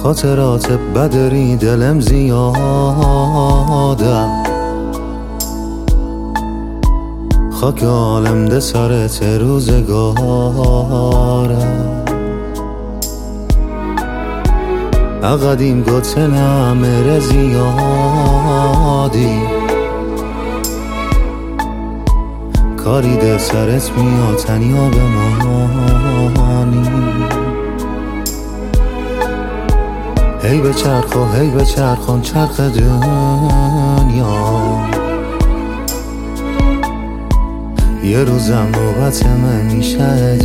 خاطرات بدری دلم زیاده، خاک عالم ده سرت روزگاره. اقدیم گتن امر زیادی، کاری ده سرت میاد تنیا بمانی. هی به چرخ و هی به چرخان چرخ دنیا، یه روزم نوبت من میشه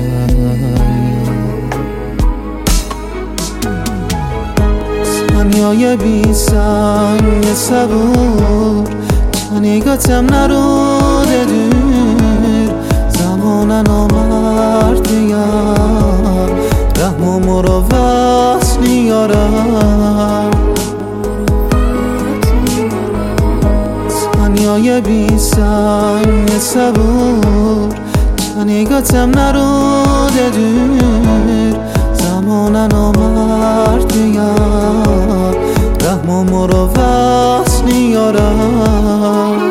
دنیای بی سنگ صبور، چنگاتم نروده دور. زمانن آمرد دیم رحم و مروت نیارم. دنیای بی سنگ صبور، چنگاتم نروده دور. زمانن آمرد دیم رحم و مروت نیارم.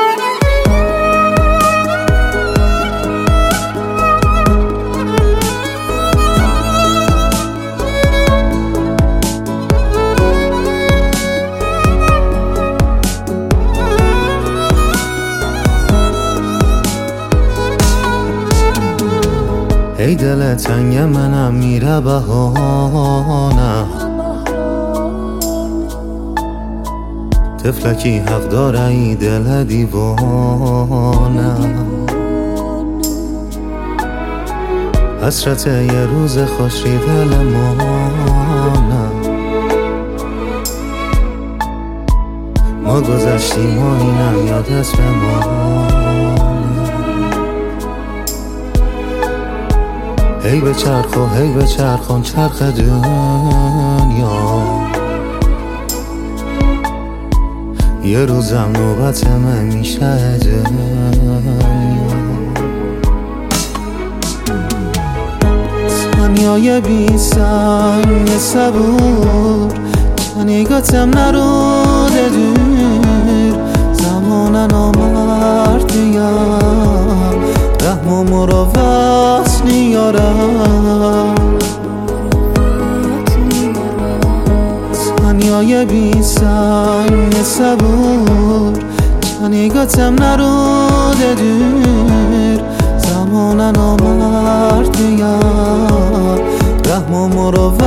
ای دل تنگ منم میره بهانه، طفلکی حق داره ای دل دیوانه. حسرت یه روز خوش ری دل مانه، ما گذشتیم و اینم یاد است بمانه. هی به چرخ و هی به چرخان چرخ دنیا، یه روزم نوبت من میشه دنیای بی سنگ صبور، چنگاتم نروده دور. زمانن آمرد دیم رحم و مروت نیارم. دنیای بی سنگ صبور، چنگاتم نروده دور. زمانن آمرد دیم رحم و مروت